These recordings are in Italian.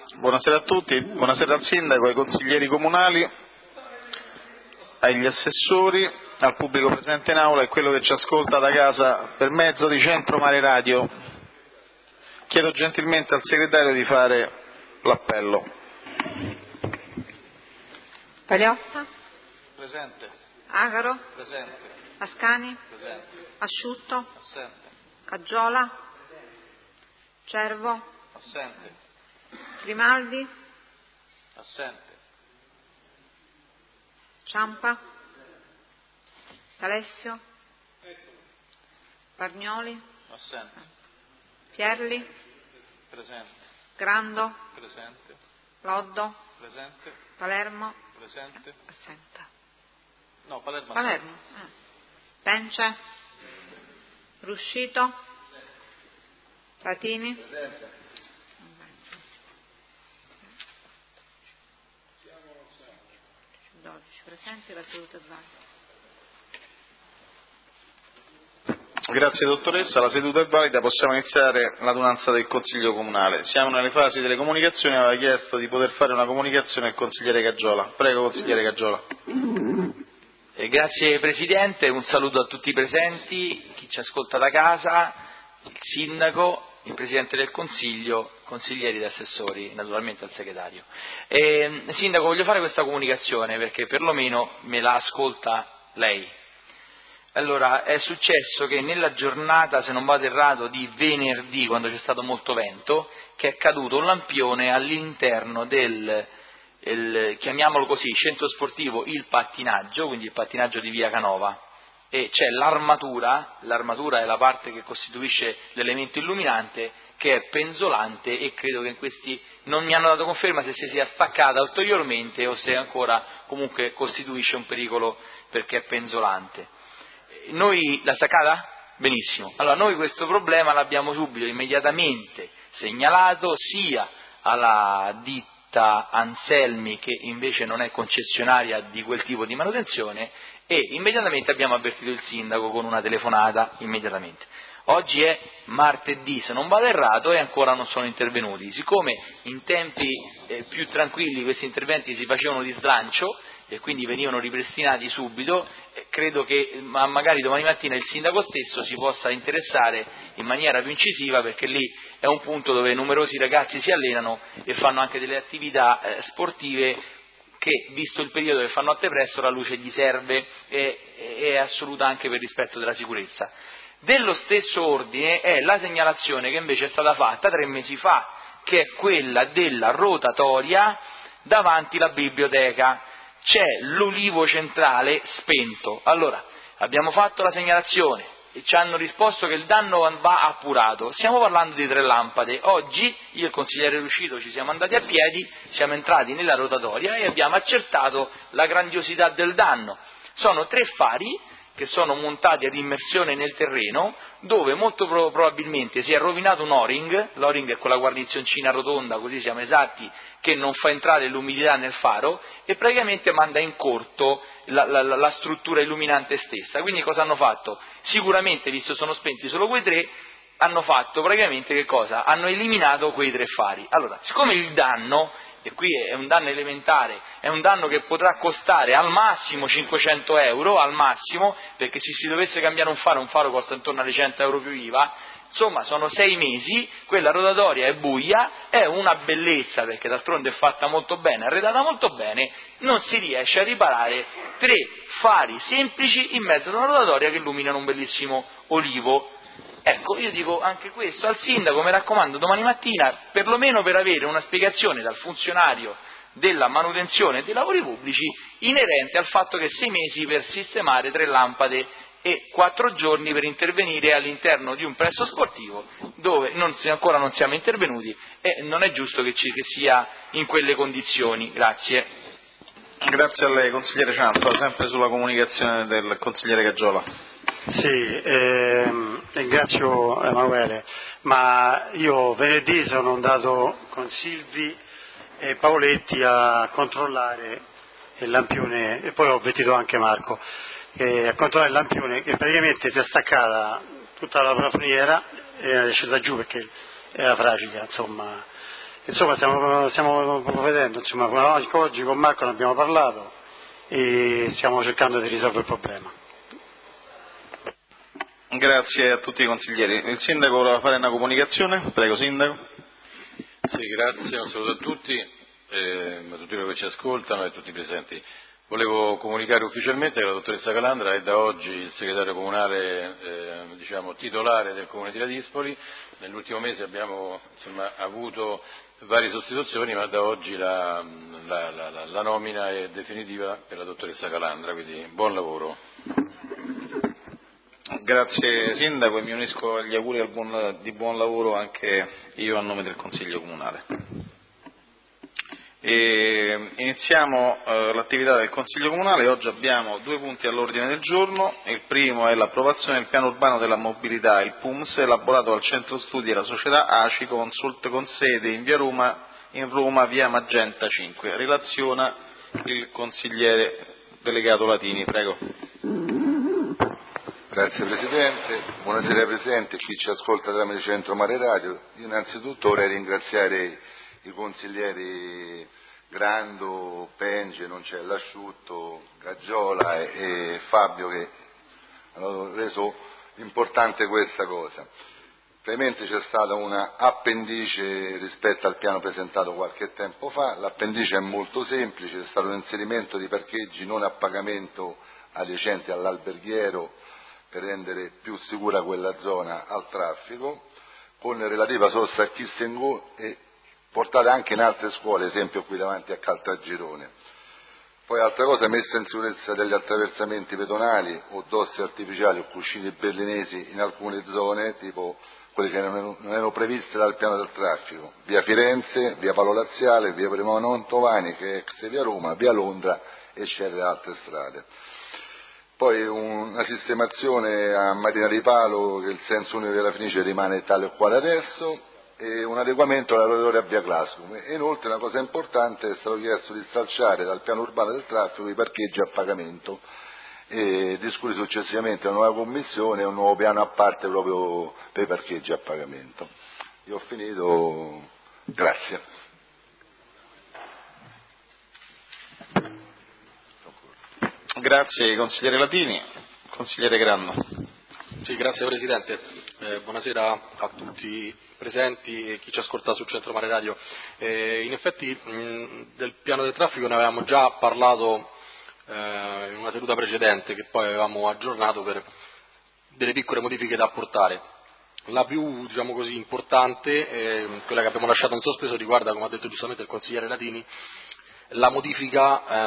Buonasera a tutti, buonasera al Sindaco, ai consiglieri comunali, agli assessori, al pubblico presente in aula e quello che ci ascolta da casa per mezzo di Centro Mare Radio. Chiedo gentilmente al segretario di fare l'appello. Pagliocca? Presente. Agaro? Presente. Ascani? Presente. Asciutto? Assente. Caggiola? Cervo? Assente. Grimaldi? Assente. Ciampa? D'Alessio? Pargnoli? Assente. Fierli? Presente. Grando? Presente. Loddo? Presente. Palermo? Presente. Assente. No, Palermo. Palermo? Pence? Ruscito? Latini? Presente. 12 presenti, la seduta è valida. Grazie dottoressa, la seduta è valida, possiamo iniziare l'adunanza del Consiglio Comunale. Siamo nelle fasi delle comunicazioni, aveva chiesto di poter fare una comunicazione il consigliere Caggiola. Prego consigliere Caggiola. Grazie Presidente, un saluto a tutti i presenti, chi ci ascolta da casa, il Sindaco, il Presidente del Consiglio, consiglieri ed assessori, naturalmente al Segretario. Sindaco, voglio fare questa comunicazione perché perlomeno me la ascolta lei. Allora, è successo che nella giornata, se non vado errato, di venerdì, quando c'è stato molto vento, che è caduto un lampione all'interno del, chiamiamolo così, centro sportivo Il Pattinaggio, quindi il pattinaggio di Via Canova, e c'è l'armatura è la parte che costituisce l'elemento illuminante, che è penzolante e credo che in questi non mi hanno dato conferma se si sia staccata ulteriormente o se ancora comunque costituisce un pericolo perché è penzolante. Noi la staccata? Benissimo. Allora noi questo problema l'abbiamo subito immediatamente segnalato sia alla ditta Anselmi, che invece non è concessionaria di quel tipo di manutenzione, e immediatamente abbiamo avvertito il sindaco con una telefonata immediatamente. Oggi è martedì, se non vado errato, e ancora non sono intervenuti. Siccome in tempi più tranquilli questi interventi si facevano di slancio e quindi venivano ripristinati subito, credo che magari domani mattina il sindaco stesso si possa interessare in maniera più incisiva, perché lì è un punto dove numerosi ragazzi si allenano e fanno anche delle attività sportive che, visto il periodo che fa notte presto, la luce gli serve e è assoluta anche per rispetto della sicurezza. Dello stesso ordine è la segnalazione che invece è stata fatta 3 mesi fa, che è quella della rotatoria davanti alla biblioteca. C'è l'olivo centrale spento. Allora, abbiamo fatto la segnalazione e ci hanno risposto che il danno va appurato. Stiamo parlando di 3 lampade. Oggi io e il consigliere Ruscito ci siamo andati a piedi, siamo entrati nella rotatoria e abbiamo accertato la grandiosità del danno. Sono 3 fari che sono montati ad immersione nel terreno, dove molto probabilmente si è rovinato un o-ring. L'o-ring è quella guarnizioncina rotonda, così siamo esatti, che non fa entrare l'umidità nel faro e praticamente manda in corto la struttura illuminante stessa. Quindi cosa hanno fatto? Sicuramente, visto sono spenti solo quei 3, hanno fatto praticamente che cosa? Hanno eliminato quei 3 fari. Allora, siccome il danno, e qui è un danno elementare, è un danno che potrà costare al massimo 500 euro, al massimo, perché se si dovesse cambiare un faro costa intorno alle 100 euro più IVA, insomma sono 6 mesi, quella rotatoria è buia, è una bellezza perché d'altronde è fatta molto bene, arredata molto bene, non si riesce a riparare 3 fari semplici in mezzo ad una rotatoria che illuminano un bellissimo olivo. Ecco, io dico anche questo al sindaco, mi raccomando, domani mattina, perlomeno per avere una spiegazione dal funzionario della manutenzione e dei lavori pubblici inerente al fatto che 6 mesi per sistemare 3 lampade e 4 giorni per intervenire all'interno di un plesso sportivo dove ancora non siamo intervenuti e non è giusto che sia in quelle condizioni. Grazie. Grazie a lei consigliere Ciampa, sempre sulla comunicazione del consigliere Caggiola. Sì, ringrazio Emanuele, ma io venerdì sono andato con Silvi e Paoletti a controllare il lampione, e poi ho avvertito anche Marco, a controllare il lampione che praticamente si è staccata tutta la plafoniera e è scesa giù perché era fragile, insomma, insomma stiamo provvedendo, insomma, oggi con Marco ne abbiamo parlato e stiamo cercando di risolvere il problema. Grazie a tutti i consiglieri. Il Sindaco voleva fare una comunicazione? Prego, Sindaco. Sì, grazie, un saluto a tutti, a tutti quelli che ci ascoltano e a tutti i presenti. Volevo comunicare ufficialmente che la dottoressa Calandra è da oggi il segretario comunale titolare del Comune di Ladispoli. Nell'ultimo mese abbiamo avuto varie sostituzioni, ma da oggi la nomina è definitiva per la dottoressa Calandra, quindi buon lavoro. Grazie Sindaco e mi unisco agli auguri di buon lavoro anche io a nome del Consiglio Comunale. Iniziamo l'attività del Consiglio Comunale. Oggi abbiamo 2 punti all'ordine del giorno. Il primo è l'approvazione del piano urbano della mobilità, il PUMS, elaborato dal Centro Studi della società ACI Consult con sede in Roma, via Magenta 5. Relaziona il consigliere delegato Latini. Prego. Grazie Presidente, buonasera ai presenti e chi ci ascolta tramite Centro Mare Radio. Io innanzitutto vorrei ringraziare i consiglieri Grando, Penge, non c'è Lasciutto, Gaggiola e Fabio che hanno reso importante questa cosa. Ovviamente c'è stata una appendice rispetto al piano presentato qualche tempo fa, l'appendice è molto semplice, c'è stato un inserimento di parcheggi non a pagamento adiacenti all'alberghiero per rendere più sicura quella zona al traffico, con relativa sosta a Kiss and Go e portate anche in altre scuole, esempio qui davanti a Caltagirone. Poi altra cosa, messa in sicurezza degli attraversamenti pedonali o dosse artificiali o cuscini berlinesi in alcune zone, tipo quelle che non erano previste dal piano del traffico, via Firenze, via Paolo Laziale, via Primo Mantovani, che è ex via Roma, via Londra e c'erano altre strade. Poi una sistemazione a Marina di Palo, che il senso unico della Fenice rimane tale e quale adesso, e un adeguamento alla rotatoria a via Glasgow. E inoltre una cosa importante è stato chiesto di stralciare dal piano urbano del traffico i parcheggi a pagamento e discutere successivamente una nuova commissione e un nuovo piano a parte proprio per i parcheggi a pagamento. Io ho finito, grazie. Grazie consigliere Latini. Consigliere Grando. Sì, grazie Presidente. Buonasera a tutti i presenti e chi ci ascolta sul Centro Mare Radio. In effetti del piano del traffico ne avevamo già parlato in una seduta precedente che poi avevamo aggiornato per delle piccole modifiche da apportare. La più, importante, quella che abbiamo lasciato in sospeso, riguarda, come ha detto giustamente il consigliere Latini, la modifica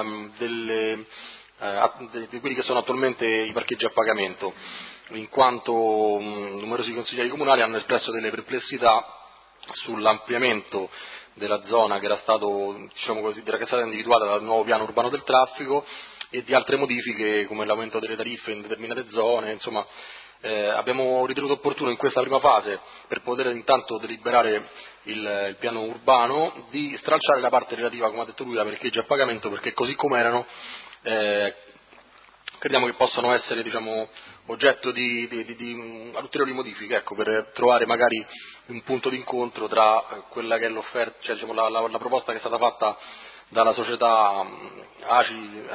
di quelli che sono attualmente i parcheggi a pagamento, in quanto numerosi consiglieri comunali hanno espresso delle perplessità sull'ampliamento della zona che era stata individuata dal nuovo piano urbano del traffico e di altre modifiche come l'aumento delle tariffe in determinate zone. Abbiamo ritenuto opportuno in questa prima fase, per poter intanto deliberare il piano urbano, di stralciare la parte relativa, come ha detto lui, ai parcheggi a pagamento, perché così come erano crediamo che possano essere oggetto di ulteriori modifiche, per trovare magari un punto d'incontro tra quella che è l'offerta, la proposta che è stata fatta dalla società ACI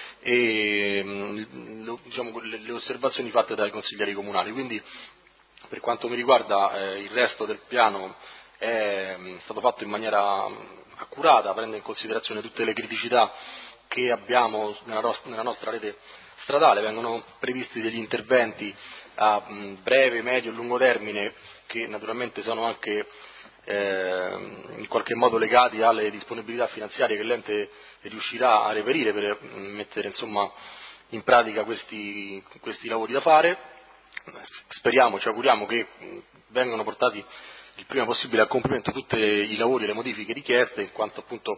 e le osservazioni fatte dai consiglieri comunali. Quindi per quanto mi riguarda il resto del piano è stato fatto in maniera accurata, prende in considerazione tutte le criticità che abbiamo nella nostra rete stradale. Vengono previsti degli interventi a breve, medio e lungo termine che naturalmente sono anche in qualche modo legati alle disponibilità finanziarie che l'ente riuscirà a reperire per mettere in pratica questi lavori da fare. Ci auguriamo che vengano portati il prima possibile a compimento tutti i lavori e le modifiche richieste, in quanto appunto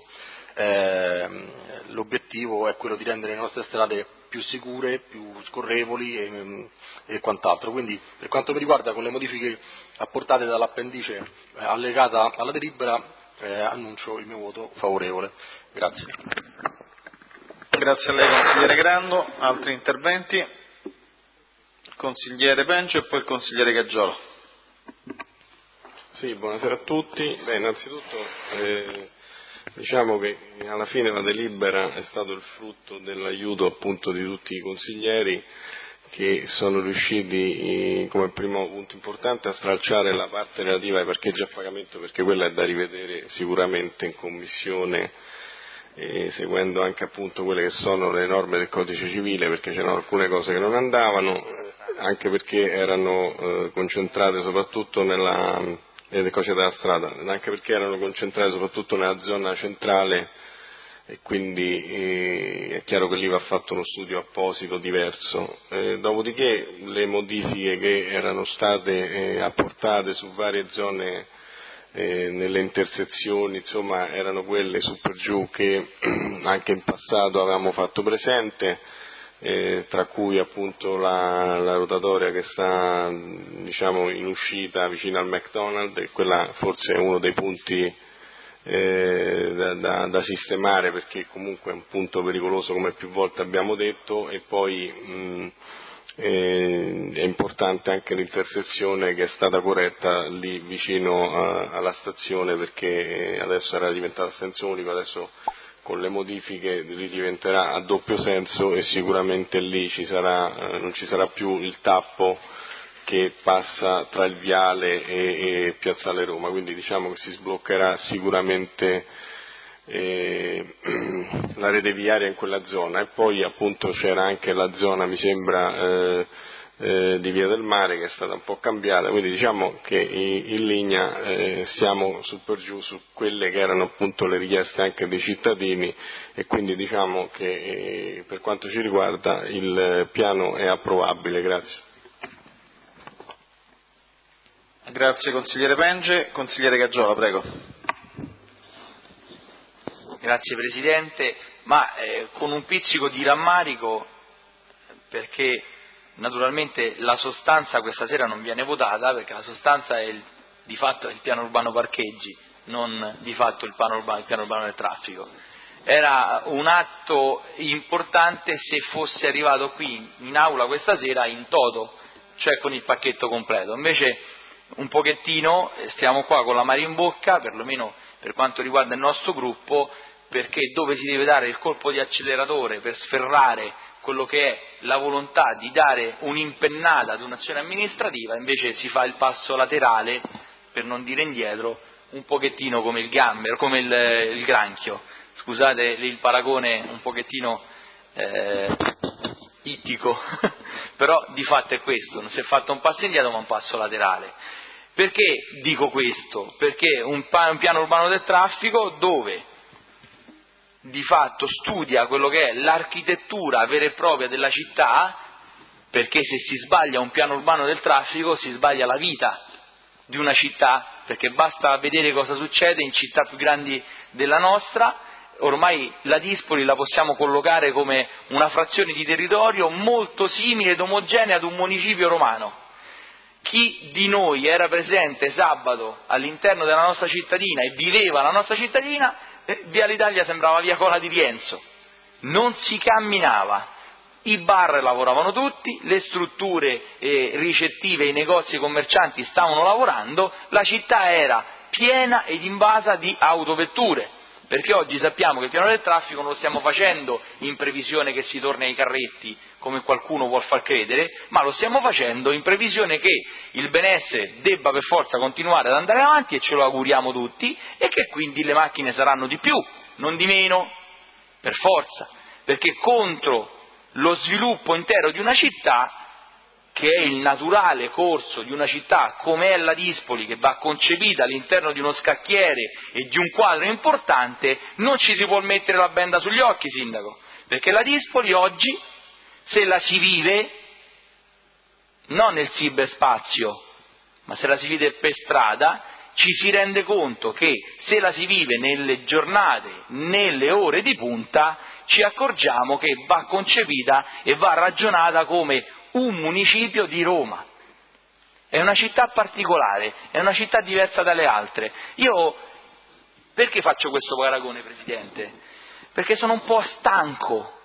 l'obiettivo è quello di rendere le nostre strade più sicure, più scorrevoli e quant'altro. Quindi per quanto mi riguarda, con le modifiche apportate dall'appendice allegata alla delibera, annuncio il mio voto favorevole. Grazie. Grazie a lei consigliere Grando. Altri interventi? Consigliere Penge e poi il consigliere Gaggiola. Sì, buonasera a tutti. Innanzitutto diciamo che alla fine la delibera è stato il frutto dell'aiuto appunto di tutti i consiglieri che sono riusciti come primo punto importante a stralciare la parte relativa ai parcheggi a pagamento, perché quella è da rivedere sicuramente in commissione, seguendo anche appunto quelle che sono le norme del codice civile, perché c'erano alcune cose che non andavano, anche perché erano concentrate soprattutto del codice della strada, anche perché erano concentrate soprattutto nella zona centrale, e quindi è chiaro che lì va fatto uno studio apposito diverso. Dopodiché le modifiche che erano state apportate su varie zone nelle intersezioni, insomma, erano quelle su per giù che anche in passato avevamo fatto presente, tra cui appunto la rotatoria che sta diciamo in uscita vicino al McDonald's, e quella forse è uno dei punti da sistemare, perché comunque è un punto pericoloso come più volte abbiamo detto, e poi è importante anche l'intersezione che è stata corretta lì vicino alla stazione, perché adesso era diventata a senso unico, adesso con le modifiche diventerà a doppio senso, e sicuramente lì non ci sarà più il tappo che passa tra il viale e Piazzale Roma, quindi diciamo che si sbloccherà sicuramente la rete viaria in quella zona. E poi appunto c'era anche la zona, mi sembra, di Via del Mare, che è stata un po' cambiata, quindi diciamo che in linea siamo su per giù su quelle che erano appunto le richieste anche dei cittadini, e quindi diciamo che per quanto ci riguarda il piano è approvabile. Grazie. Grazie consigliere Penge. Consigliere Gaggiola, prego. Grazie Presidente, con un pizzico di rammarico, perché naturalmente la sostanza questa sera non viene votata, perché la sostanza è di fatto il piano urbano parcheggi, non di fatto il piano urbano del traffico. Era un atto importante se fosse arrivato qui in aula questa sera in toto, cioè con il pacchetto completo. Invece un pochettino stiamo qua con l'amaro in bocca, perlomeno per quanto riguarda il nostro gruppo, perché dove si deve dare il colpo di acceleratore per sferrare quello che è la volontà di dare un'impennata ad un'azione amministrativa, invece si fa il passo laterale, per non dire indietro, un pochettino come il gambero, come il granchio. Scusate il paragone un pochettino ittico, però di fatto è questo, non si è fatto un passo indietro ma un passo laterale. Perché dico questo? Perché un piano urbano del traffico dove di fatto studia quello che è l'architettura vera e propria della città, perché se si sbaglia un piano urbano del traffico si sbaglia la vita di una città, perché basta vedere cosa succede in città più grandi della nostra. Ormai la Dispoli la possiamo collocare come una frazione di territorio molto simile ed omogenea ad un municipio romano. Chi di noi era presente sabato all'interno della nostra cittadina e viveva la nostra cittadina, Via l'Italia sembrava via Cola di Rienzo, non si camminava, i bar lavoravano tutti, le strutture ricettive, i negozi commercianti stavano lavorando, la città era piena ed invasa di autovetture. Perché oggi sappiamo che il piano del traffico non lo stiamo facendo in previsione che si torni ai carretti, come qualcuno vuol far credere, ma lo stiamo facendo in previsione che il benessere debba per forza continuare ad andare avanti, e ce lo auguriamo tutti, e che quindi le macchine saranno di più, non di meno, per forza, perché contro lo sviluppo intero di una città, che è il naturale corso di una città come è la Dispoli, che va concepita all'interno di uno scacchiere e di un quadro importante, non ci si può mettere la benda sugli occhi, Sindaco, perché la Dispoli oggi, se la si vive non nel cyberspazio, ma se la si vive per strada, ci si rende conto che se la si vive nelle giornate, nelle ore di punta, ci accorgiamo che va concepita e va ragionata come un municipio di Roma. È una città particolare, è una città diversa dalle altre. Io perché faccio questo paragone, Presidente? Perché sono un po' stanco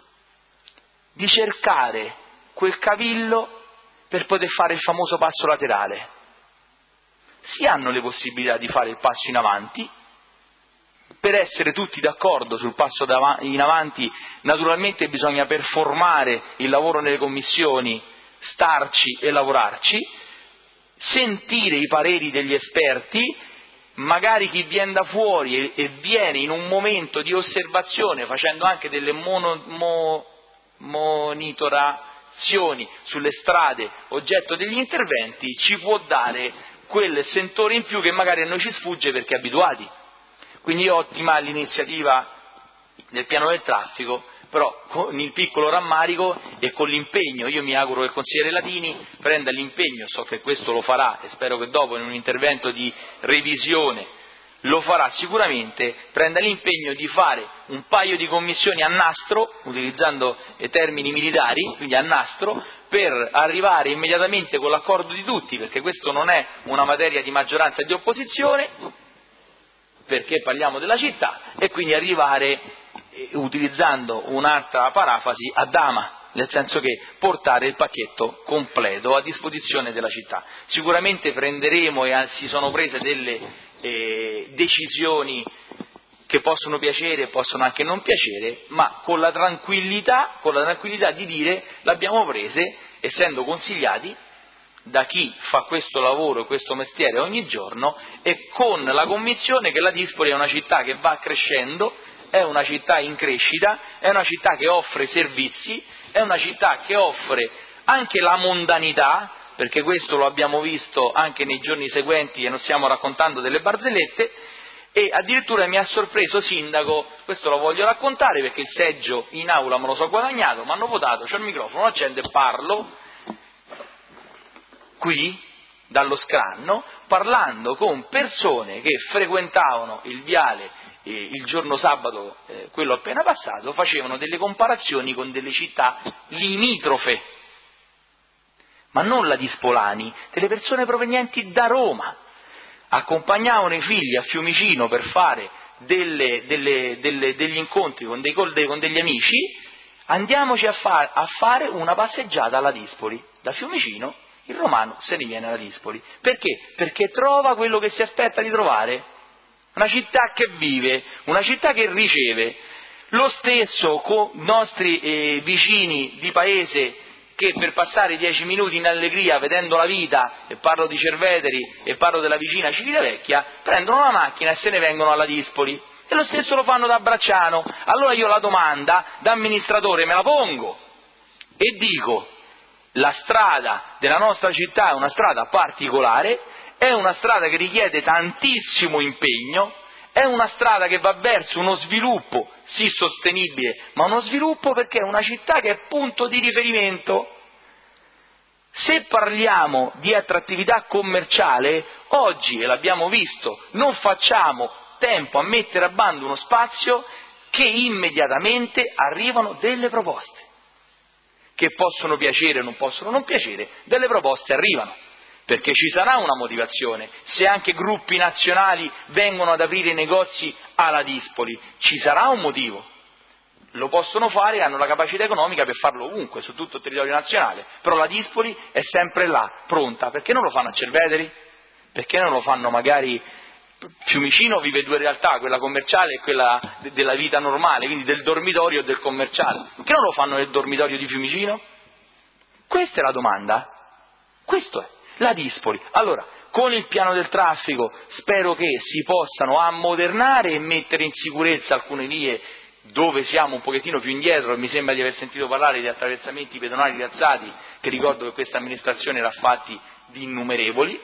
di cercare quel cavillo per poter fare il famoso passo laterale. si hanno le possibilità di fare il passo in avanti. Per essere tutti d'accordo sul passo in avanti, naturalmente bisogna performare il lavoro nelle commissioni, starci e lavorarci, sentire i pareri degli esperti, magari chi viene da fuori e viene in un momento di osservazione facendo anche delle monitorazioni sulle strade oggetto degli interventi, ci può dare quel sentore in più che magari a noi ci sfugge perché abituati. Quindi è ottima l'iniziativa del piano del traffico, però con il piccolo rammarico e con l'impegno, io mi auguro che il consigliere Latini prenda l'impegno, so che questo lo farà e spero che dopo in un intervento di revisione lo farà sicuramente, prenda l'impegno di fare un paio di commissioni a nastro, utilizzando termini militari, quindi a nastro, per arrivare immediatamente con l'accordo di tutti, perché questo non è una materia di maggioranza e di opposizione, perché parliamo della città, e quindi arrivare, utilizzando un'altra parafrasi, a dama, nel senso che portare il pacchetto completo a disposizione della città. Sicuramente prenderemo e si sono prese delle decisioni che possono piacere e possono anche non piacere, ma con la tranquillità di dire l'abbiamo prese, essendo consigliati da chi fa questo lavoro e questo mestiere ogni giorno, e con la convinzione che la Dispoli è una città che va crescendo, è una città in crescita, è una città che offre servizi, è una città che offre anche la mondanità, perché questo lo abbiamo visto anche nei giorni seguenti e non stiamo raccontando delle barzellette, e addirittura mi ha sorpreso, sindaco, questo lo voglio raccontare perché il seggio in aula me lo so guadagnato, mi hanno votato, c'ho il microfono, lo accendo e parlo qui, dallo scranno, parlando con persone che frequentavano il viale il giorno sabato, quello appena passato, facevano delle comparazioni con delle città limitrofe, ma non la Dispolani, delle persone provenienti da Roma, accompagnavano i figli a Fiumicino per fare degli incontri con degli amici, andiamoci a fare una passeggiata alla Dispoli, da Fiumicino il romano se ne viene alla Dispoli. Perché? Perché trova quello che si aspetta di trovare, una città che vive, una città che riceve. Lo stesso con i nostri vicini di paese che per passare 10 minuti in allegria vedendo la vita, e parlo di Cerveteri e parlo della vicina Civitavecchia, prendono la macchina e se ne vengono alla Dispoli, e lo stesso lo fanno da Bracciano. Allora io la domanda da amministratore me la pongo e dico: la strada della nostra città è una strada particolare, è una strada che richiede tantissimo impegno, è una strada che va verso uno sviluppo, sì sostenibile, ma uno sviluppo perché è una città che è punto di riferimento. Se parliamo di attrattività commerciale, oggi, e l'abbiamo visto, non facciamo tempo a mettere a bando uno spazio che immediatamente arrivano delle proposte, che possono piacere o non possono non piacere, delle proposte arrivano, perché ci sarà una motivazione. Se anche gruppi nazionali vengono ad aprire negozi alla Dispoli, ci sarà un motivo. Lo possono fare, hanno la capacità economica per farlo ovunque, su tutto il territorio nazionale, però la Dispoli è sempre là, pronta. Perché non lo fanno a Cerveteri? Perché non lo fanno magari... Fiumicino vive due realtà, quella commerciale e quella della vita normale, quindi del dormitorio e del commerciale. Perché non lo fanno nel dormitorio di Fiumicino? Questa è la domanda. Questo è. La Dispoli. Allora, con il piano del traffico spero che si possano ammodernare e mettere in sicurezza alcune vie dove siamo un pochettino più indietro, e mi sembra di aver sentito parlare di attraversamenti pedonali rialzati, che ricordo che questa amministrazione l'ha fatti di innumerevoli.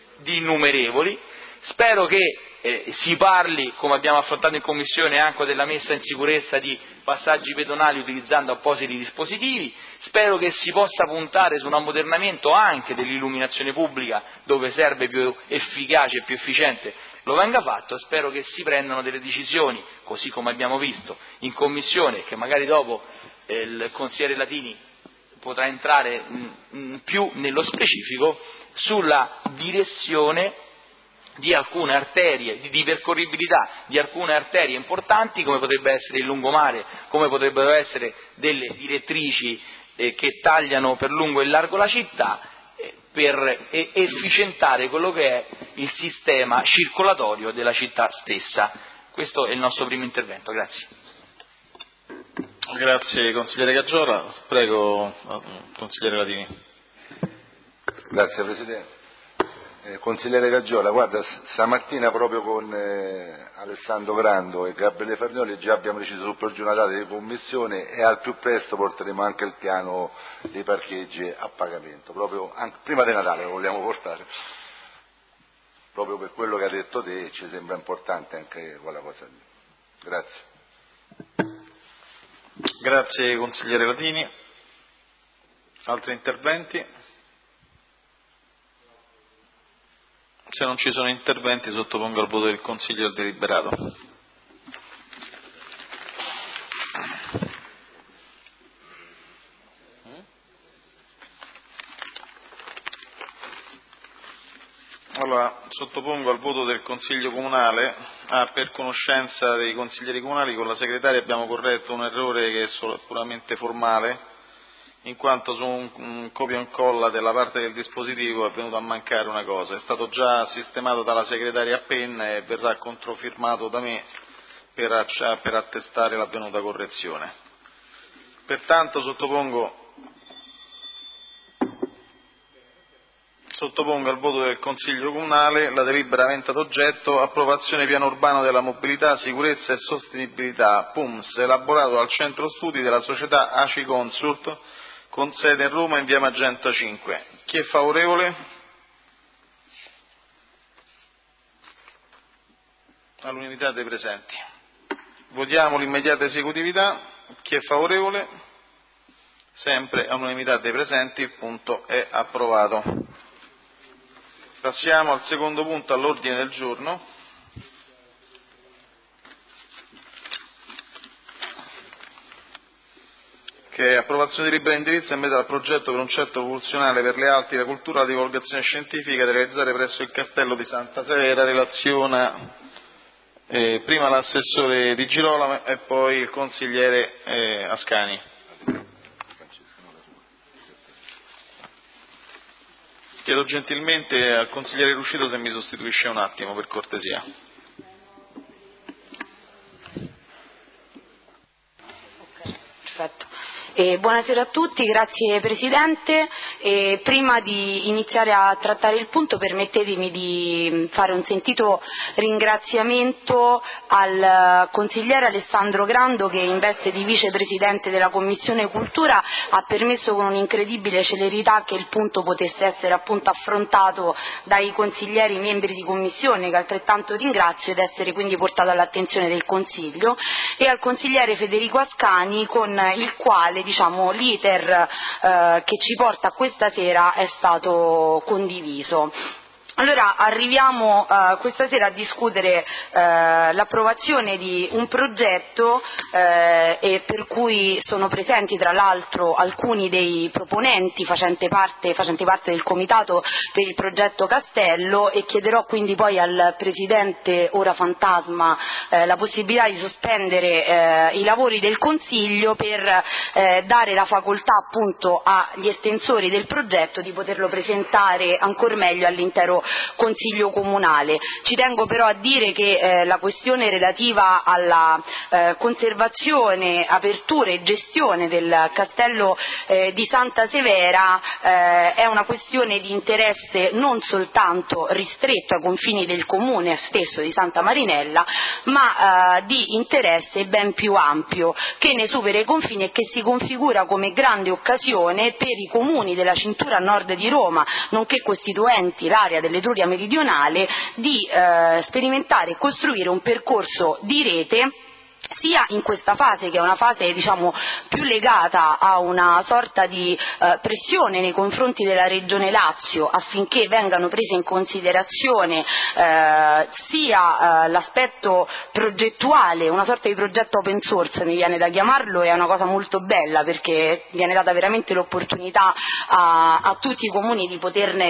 Spero che si parli, come abbiamo affrontato in commissione, anche della messa in sicurezza di passaggi pedonali utilizzando appositi dispositivi. Spero che si possa puntare su un ammodernamento anche dell'illuminazione pubblica, dove serve più efficace e più efficiente lo venga fatto. Spero che si prendano delle decisioni, così come abbiamo visto in commissione, che magari dopo il consigliere Latini potrà entrare più nello specifico, sulla direzione di alcune arterie, di percorribilità di alcune arterie importanti, come potrebbe essere il lungomare, come potrebbero essere delle direttrici che tagliano per lungo e largo la città, per efficientare quello che è il sistema circolatorio della città stessa. Questo è il nostro primo intervento. Grazie. Grazie consigliere Gaggiola. Prego consigliere Latini. Grazie Presidente. Consigliere Gaggiola, guarda, stamattina proprio con Alessandro Grando e Gabriele Farnioli già abbiamo deciso sul per giù una data di commissione e al più presto porteremo anche il piano dei parcheggi a pagamento, proprio anche prima di Natale lo vogliamo portare, proprio per quello che ha detto te, ci sembra importante anche quella cosa lì. Grazie. Grazie consigliere Latini. Altri interventi? Se non ci sono interventi sottopongo al voto del Consiglio il deliberato. Allora, sottopongo al voto del Consiglio Comunale, per conoscenza dei consiglieri comunali, con la segretaria abbiamo corretto un errore che è puramente formale, in quanto su un copia e incolla della parte del dispositivo è venuto a mancare una cosa. È stato già sistemato dalla segretaria a penna e verrà controfirmato da me per attestare l'avvenuta correzione. Pertanto sottopongo al voto del Consiglio Comunale la delibera avente ad oggetto approvazione piano urbano della mobilità, sicurezza e sostenibilità PUMS, elaborato al centro studi della società ACI Consult con sede in Roma in via Magenta 5. Chi è favorevole? All'unanimità dei presenti. Votiamo l'immediata esecutività. Chi è favorevole? Sempre all'unanimità dei presenti, il punto è approvato. Passiamo al secondo punto all'ordine del giorno, che è approvazione di libera indirizzo in merito al progetto per un centro funzionale per le arti, la cultura e la divulgazione scientifica da realizzare presso il Castello di Santa Severa. Relaziona prima l'assessore Di Girolamo e poi il consigliere Ascani. Chiedo gentilmente al consigliere Ruscito se mi sostituisce un attimo, per cortesia. Perfetto. Buonasera a tutti, grazie Presidente. Prima di iniziare a trattare il punto permettetemi di fare un sentito ringraziamento al consigliere Alessandro Grando che in veste di vicepresidente della Commissione Cultura ha permesso con un'incredibile celerità che il punto potesse essere appunto affrontato dai consiglieri membri di Commissione, che altrettanto ringrazio, ed essere quindi portato all'attenzione del Consiglio, e al consigliere Federico Ascani con il quale l'iter che ci porta questa sera è stato condiviso. Allora arriviamo questa sera a discutere l'approvazione di un progetto e per cui sono presenti tra l'altro alcuni dei proponenti facenti parte del comitato per il progetto Castello, e chiederò quindi poi al Presidente, ora fantasma, la possibilità di sospendere i lavori del Consiglio per dare la facoltà appunto agli estensori del progetto di poterlo presentare ancor meglio all'intero Consiglio Comunale. Ci tengo però a dire che la questione relativa alla conservazione, apertura e gestione del Castello di Santa Severa è una questione di interesse non soltanto ristretto ai confini del comune stesso di Santa Marinella, ma di interesse ben più ampio, che ne supera i confini e che si configura come grande occasione per i comuni della cintura nord di Roma, nonché costituenti l'area dell'Etruria meridionale, di sperimentare e costruire un percorso di rete sia in questa fase, che è una fase più legata a una sorta di pressione nei confronti della Regione Lazio affinché vengano prese in considerazione sia l'aspetto progettuale, una sorta di progetto open source mi viene da chiamarlo, è una cosa molto bella perché viene data veramente l'opportunità a tutti i comuni di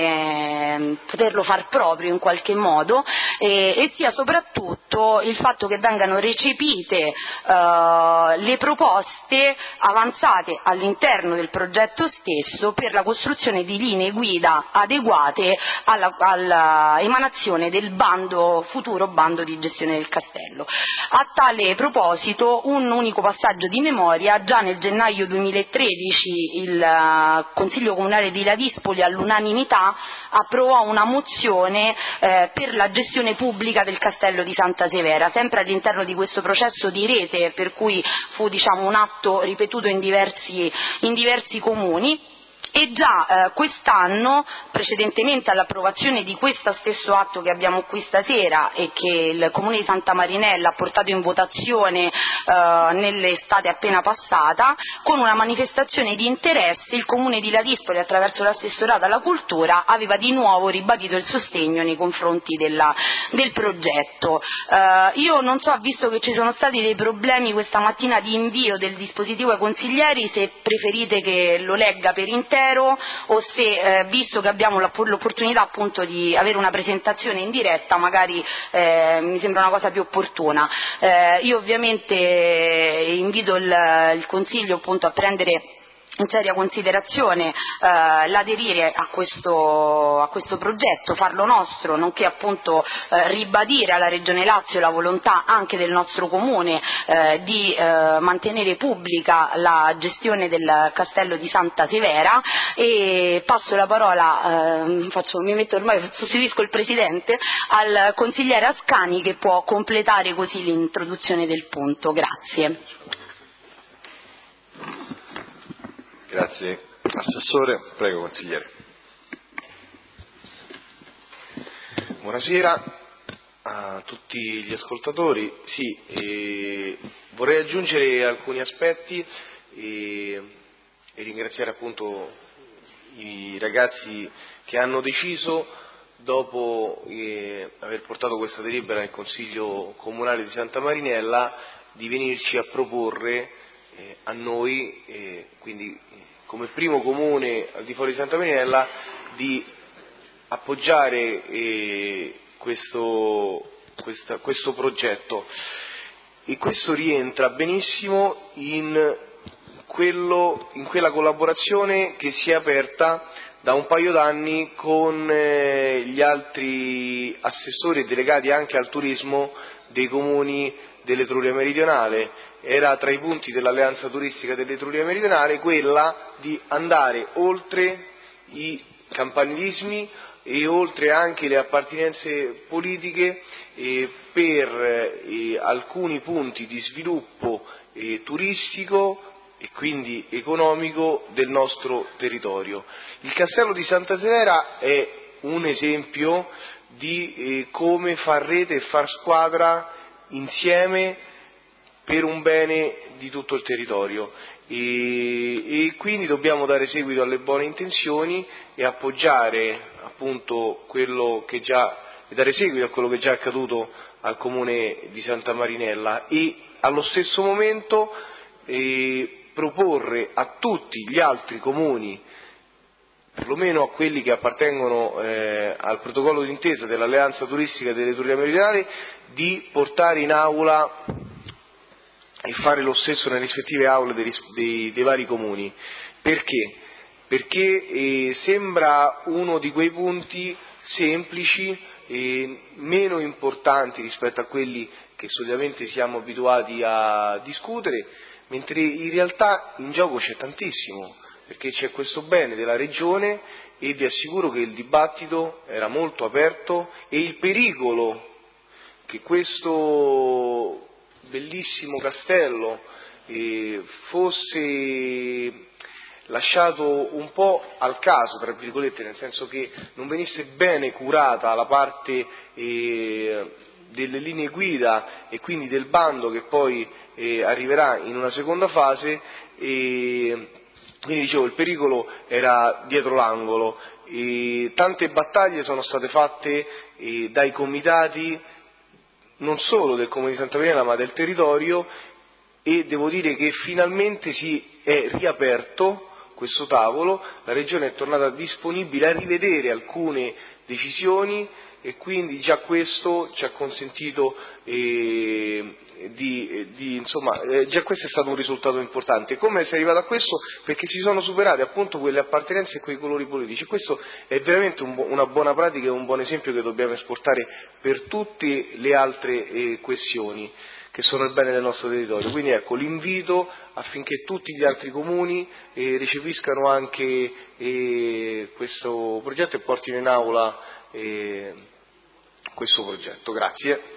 poterlo far proprio in qualche modo, e sia soprattutto il fatto che vengano recepite tutte le proposte avanzate all'interno del progetto stesso per la costruzione di linee guida adeguate alla emanazione del futuro bando di gestione del castello. A tale proposito un unico passaggio di memoria: già nel gennaio 2013 il Consiglio Comunale di Ladispoli all'unanimità approvò una mozione per la gestione pubblica del castello di Santa Severa, sempre all'interno di questo processo di rete, per cui fu un atto ripetuto in diversi comuni. E già quest'anno, precedentemente all'approvazione di questo stesso atto che abbiamo qui stasera e che il Comune di Santa Marinella ha portato in votazione nell'estate appena passata, con una manifestazione di interesse il Comune di Ladispoli, attraverso l'assessorato alla cultura, aveva di nuovo ribadito il sostegno nei confronti del progetto. Io non so, visto che ci sono stati dei problemi questa mattina di invio del dispositivo ai consiglieri, se preferite che lo legga per intero o se, visto che abbiamo l'opportunità appunto di avere una presentazione in diretta, magari mi sembra una cosa più opportuna. Io ovviamente invito il Consiglio appunto a prendere in seria considerazione l'aderire a questo progetto, farlo nostro, nonché appunto ribadire alla Regione Lazio la volontà anche del nostro Comune di mantenere pubblica la gestione del castello di Santa Severa. E passo la parola, sostituisco il Presidente, al consigliere Ascani, che può completare così l'introduzione del punto. Grazie. Grazie Assessore, prego consigliere. Buonasera a tutti gli ascoltatori. Vorrei aggiungere alcuni aspetti e ringraziare appunto i ragazzi che hanno deciso, dopo aver portato questa delibera nel Consiglio Comunale di Santa Marinella, di venirci a proporre a noi, quindi come primo comune al di fuori di Santa Marinella, di appoggiare questo progetto. E questo rientra benissimo in quella collaborazione che si è aperta da un paio d'anni con gli altri assessori e delegati anche al turismo dei comuni dell'Etruria Meridionale. Era tra i punti dell'alleanza turistica dell'Etruria Meridionale quella di andare oltre i campanilismi e oltre anche le appartenenze politiche per alcuni punti di sviluppo turistico e quindi economico del nostro territorio. Il Castello di Santa Severa è un esempio di come far rete e far squadra insieme per un bene di tutto il territorio, e quindi dobbiamo dare seguito alle buone intenzioni e appoggiare appunto dare seguito a quello che è già accaduto al Comune di Santa Marinella, e allo stesso momento proporre a tutti gli altri comuni, perlomeno a quelli che appartengono al protocollo d'intesa dell'alleanza turistica dell'Etruria Meridionale, di portare in aula e fare lo stesso nelle rispettive aule dei vari comuni. Perché? Perché sembra uno di quei punti semplici e meno importanti rispetto a quelli che solitamente siamo abituati a discutere, mentre in realtà in gioco c'è tantissimo, perché c'è questo bene della Regione, e vi assicuro che il dibattito era molto aperto, e il pericolo che questo bellissimo castello fosse lasciato un po' al caso, tra virgolette, nel senso che non venisse bene curata la parte delle linee guida e quindi del bando che poi arriverà in una seconda fase, quindi dicevo, il pericolo era dietro l'angolo. Tante battaglie sono state fatte dai comitati non solo del Comune di Santa Marinella ma del territorio, e devo dire che finalmente si è riaperto questo tavolo, la Regione è tornata disponibile a rivedere alcune decisioni e quindi già questo ci ha consentito già questo è stato un risultato importante. Come si è arrivato a questo? Perché si sono superate appunto quelle appartenenze e quei colori politici. Questo è veramente una buona pratica e un buon esempio che dobbiamo esportare per tutte le altre questioni che sono il bene del nostro territorio. Quindi ecco l'invito affinché tutti gli altri comuni recepiscano anche questo progetto e portino in aula questo progetto. Grazie.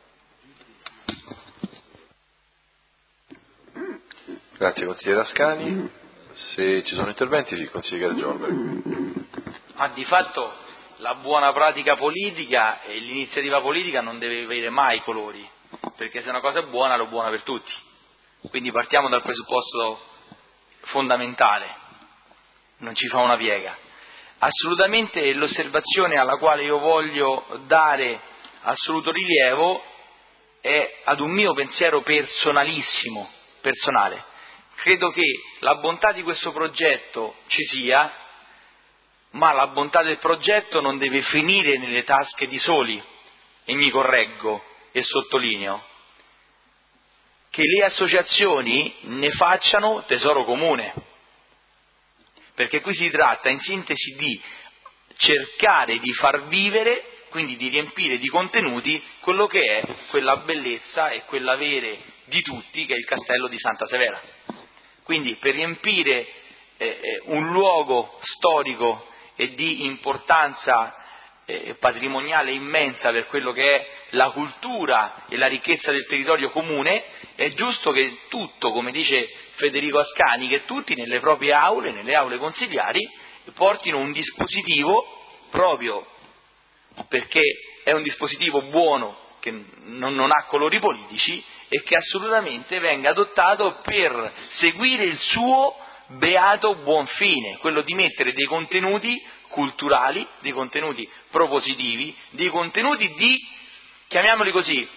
Grazie consigliere Ascani. Se ci sono interventi, sì, consigliere Giorgio. Ma di fatto la buona pratica politica e l'iniziativa politica non deve avere mai colori, perché se una cosa è buona, è buona per tutti. Quindi partiamo dal presupposto fondamentale, non ci fa una piega. Assolutamente l'osservazione alla quale io voglio dare assoluto rilievo è ad un mio pensiero personalissimo, personale. Credo che la bontà di questo progetto ci sia, ma la bontà del progetto non deve finire nelle tasche di soli, e mi correggo e sottolineo che le associazioni ne facciano tesoro comune, perché qui si tratta in sintesi di cercare di far vivere, quindi di riempire di contenuti quello che è quella bellezza e quell'avere di tutti che è il castello di Santa Severa. Quindi per riempire un luogo storico e di importanza patrimoniale immensa per quello che è la cultura e la ricchezza del territorio comune, è giusto che tutto, come dice Federico Ascani, che tutti nelle proprie aule, nelle aule consigliari, portino un dispositivo proprio perché è un dispositivo buono, che non ha colori politici e che assolutamente venga adottato per seguire il suo beato buon fine, quello di mettere dei contenuti culturali, dei contenuti propositivi, dei contenuti di, chiamiamoli così,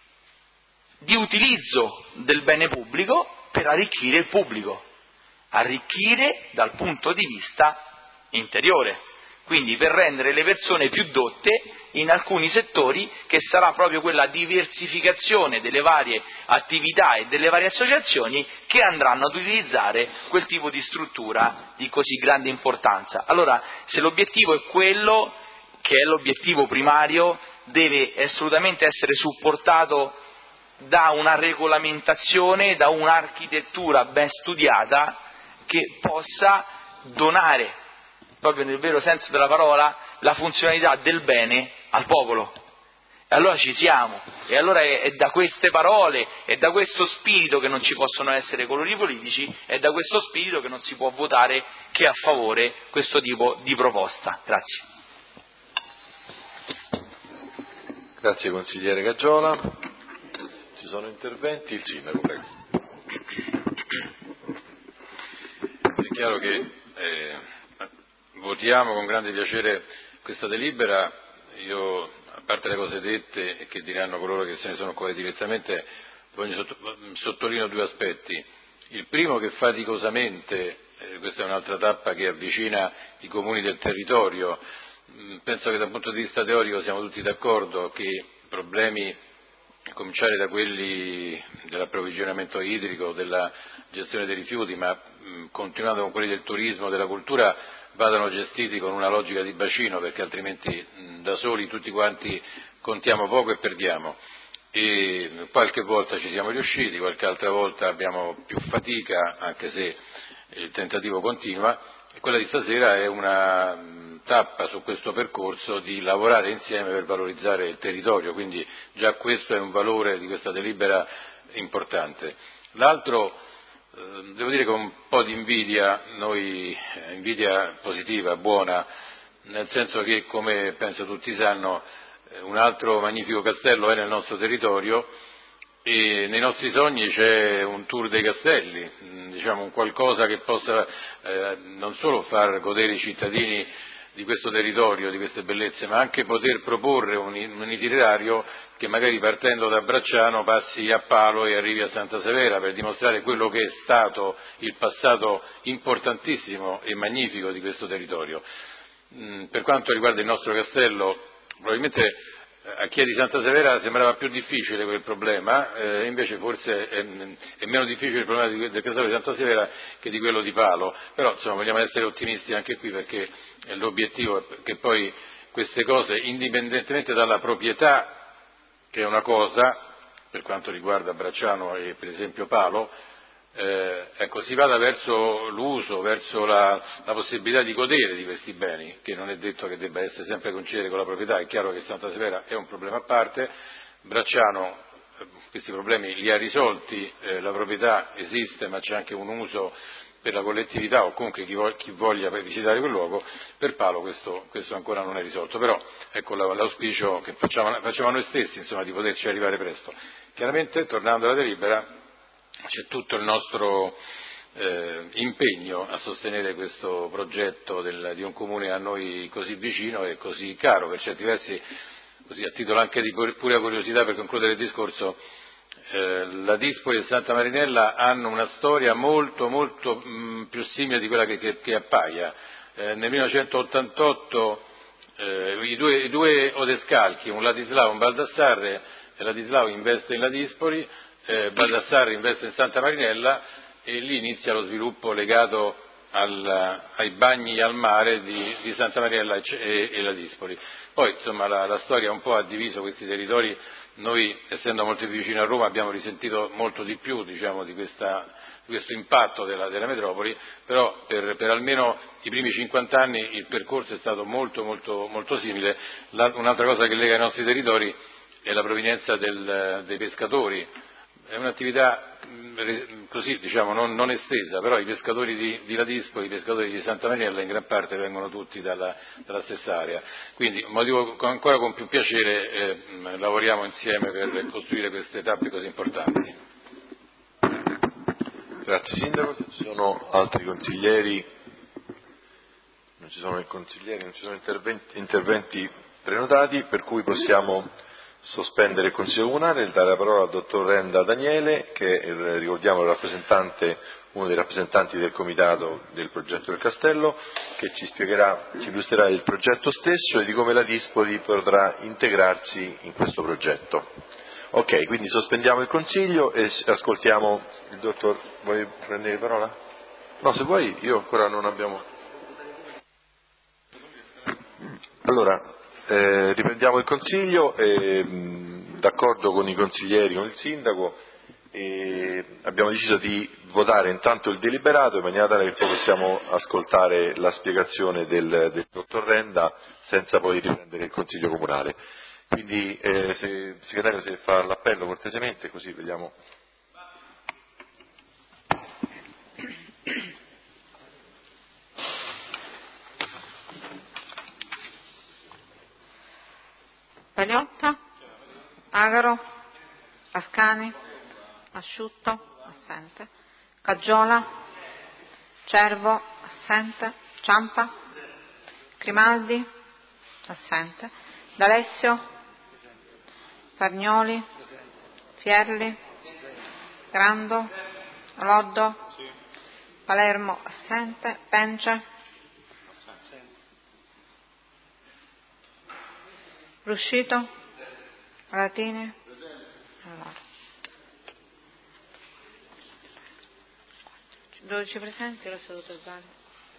di utilizzo del bene pubblico per arricchire il pubblico, arricchire dal punto di vista interiore, quindi per rendere le persone più dotte in alcuni settori, che sarà proprio quella diversificazione delle varie attività e delle varie associazioni che andranno ad utilizzare quel tipo di struttura di così grande importanza. Allora, se l'obiettivo è quello, che è l'obiettivo primario, deve assolutamente essere supportato da una regolamentazione, da un'architettura ben studiata che possa donare, proprio nel vero senso della parola, la funzionalità del bene al popolo. E allora ci siamo, e allora è da queste parole, è da questo spirito che non ci possono essere colori politici, è da questo spirito che non si può votare che a favore questo tipo di proposta. Grazie. Grazie consigliere Gaggiola. Ci sono interventi? Il sindaco, prego. È chiaro che votiamo con grande piacere questa delibera. Io, a parte le cose dette e che diranno coloro che se ne sono occupati direttamente, sottolineo due aspetti. Il primo, che faticosamente, questa è un'altra tappa che avvicina i comuni del territorio, penso che dal punto di vista teorico siamo tutti d'accordo che problemi, a cominciare da quelli dell'approvvigionamento idrico, della gestione dei rifiuti, ma continuando con quelli del turismo, della cultura, vadano gestiti con una logica di bacino, perché altrimenti da soli tutti quanti contiamo poco e perdiamo. E qualche volta ci siamo riusciti, qualche altra volta abbiamo più fatica, anche se il tentativo continua, e quella di stasera è una tappa su questo percorso di lavorare insieme per valorizzare il territorio, quindi già questo è un valore di questa delibera importante. L'altro, devo dire con un po' di invidia, invidia positiva, buona, nel senso che, come penso tutti sanno, un altro magnifico castello è nel nostro territorio e nei nostri sogni c'è un tour dei castelli, diciamo un qualcosa che possa non solo far godere i cittadini di questo territorio, di queste bellezze, ma anche poter proporre un itinerario che magari partendo da Bracciano passi a Palo e arrivi a Santa Severa, per dimostrare quello che è stato il passato importantissimo e magnifico di questo territorio. Per quanto riguarda il nostro castello, probabilmente a chi è di Santa Severa sembrava più difficile quel problema, invece forse è meno difficile il problema del castello di Santa Severa che di quello di Palo, però insomma vogliamo essere ottimisti anche qui, perché l'obiettivo è che poi queste cose, indipendentemente dalla proprietà, che è una cosa, per quanto riguarda Bracciano e per esempio Palo, si vada verso l'uso, verso la possibilità di godere di questi beni, che non è detto che debba essere sempre coincidere con la proprietà. È chiaro che Santa Severa è un problema a parte, Bracciano questi problemi li ha risolti, la proprietà esiste ma c'è anche un uso per la collettività o comunque chi voglia visitare quel luogo. Per Palo questo ancora non è risolto, però ecco l'auspicio che facciamo noi stessi, insomma, di poterci arrivare presto. Chiaramente, tornando alla delibera, c'è tutto il nostro impegno a sostenere questo progetto di un comune a noi così vicino e così caro, per certi versi, così a titolo anche di pura curiosità per concludere il discorso. La Dispoli e Santa Marinella hanno una storia molto molto più simile di quella che appaia. Nel 1988 i due odescalchi, un Ladislao e un Baldassarre, Ladislao investe in La Dispoli, Baldassarre investe in Santa Marinella e lì inizia lo sviluppo legato ai bagni al mare di Santa Marinella e La Dispoli. Poi insomma la storia un po' ha diviso questi territori. Noi, essendo molto vicini a Roma, abbiamo risentito molto di più, diciamo, di questo impatto della metropoli, però per almeno i primi 50 anni il percorso è stato molto molto molto simile. Un'altra cosa che lega i nostri territori è la provenienza dei pescatori. È un'attività così, diciamo, non estesa, però i pescatori di La Dispoli, i pescatori di Santa Marinella in gran parte vengono tutti dalla stessa area. Quindi, motivo ancora con più piacere lavoriamo insieme per costruire queste tappe così importanti. Grazie Sindaco. Se ci sono altri consiglieri, non ci sono interventi prenotati, per cui possiamo sospendere il Consiglio Comunale e dare la parola al dottor Renda Daniele, che ricordiamo uno dei rappresentanti del comitato del progetto del castello, che ci illustrerà il progetto stesso e di come la Dispoli potrà integrarsi in questo progetto. Ok, quindi sospendiamo il Consiglio e ascoltiamo il dottor. Vuoi prendere la parola? No, se vuoi, io ancora non abbiamo. Allora, riprendiamo il Consiglio, d'accordo con i consiglieri, con il Sindaco, abbiamo deciso di votare intanto il deliberato in maniera tale che poi possiamo ascoltare la spiegazione del dottor Renda senza poi riprendere il Consiglio Comunale. Quindi, segretario, se fa l'appello cortesemente, così vediamo. Pagliotta, Agaro, Ascani, Asciutto, assente, Caggiola, Cervo, assente, Ciampa, Grimaldi, assente, D'Alessio, Fargnoli, Fierli, Grando, Loddo, Palermo, assente, Pence, Ruscito, Latini, allora. 12 presenti, la seduta è valida.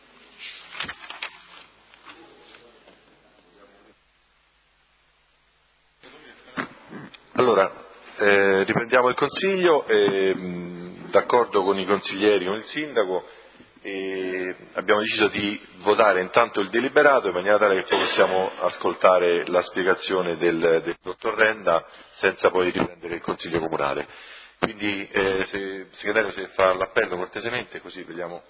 Allora, riprendiamo il Consiglio, d'accordo con i consiglieri, con il Sindaco, abbiamo deciso di votare intanto il deliberato in maniera tale che poi possiamo ascoltare la spiegazione del dottor Renda senza poi riprendere il Consiglio Comunale. Quindi, segretario, se fa l'appello cortesemente, così vediamo.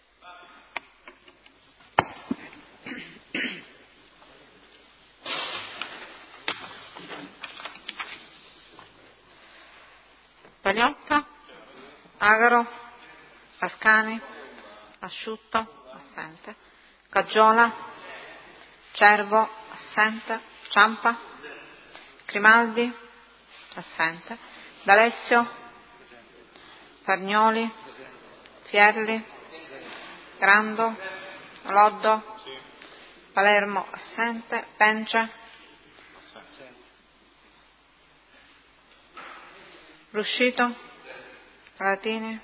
Pagliotta, Agaro, Ascani, Asciutto, assente, Caggiola, Cervo, assente, Ciampa, Grimaldi, assente, D'Alessio, Fargnoli, Fierli, Grando, Loddo, Palermo, assente, Pence, Ruscito, Latini,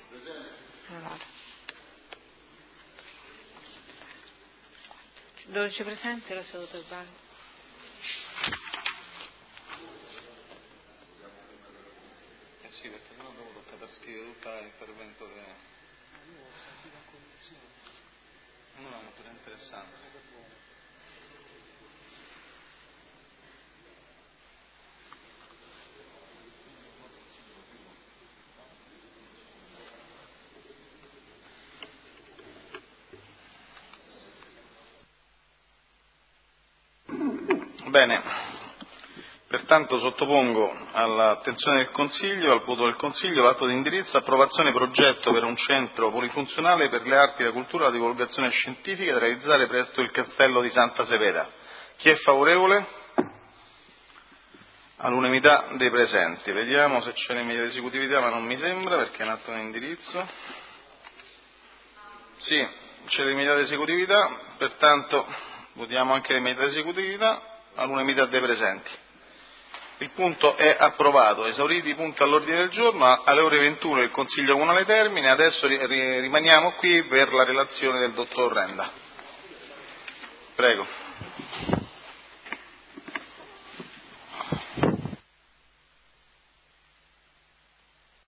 12 presenti, la seduta è valida. Sì, perché sennò dopo tocca per scrivere tutto l'intervento che... No, è molto interessante. Bene, pertanto sottopongo all'attenzione del Consiglio, al voto del Consiglio, l'atto di indirizzo, approvazione progetto per un centro polifunzionale per le arti, la cultura e la divulgazione scientifica da realizzare presso il Castello di Santa Severa. Chi è favorevole? All'unanimità dei presenti. Vediamo se c'è l'immediata esecutività, ma non mi sembra perché è un atto di indirizzo. Sì, c'è l'immediata esecutività, pertanto votiamo anche l'immediata esecutività all'unanimità dei presenti. Il punto è approvato. Esauriti i punti all'ordine del giorno, alle ore 21 il Consiglio Comunale termina. Adesso rimaniamo qui per la relazione del dottor Renda. Prego.